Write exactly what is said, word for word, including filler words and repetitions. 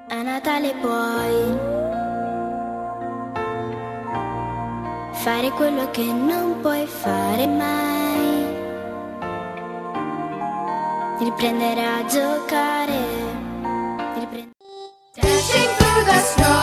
A Natale puoi fare quello che non puoi fare mai, riprendere a giocare, riprendere... Dashing through the snow.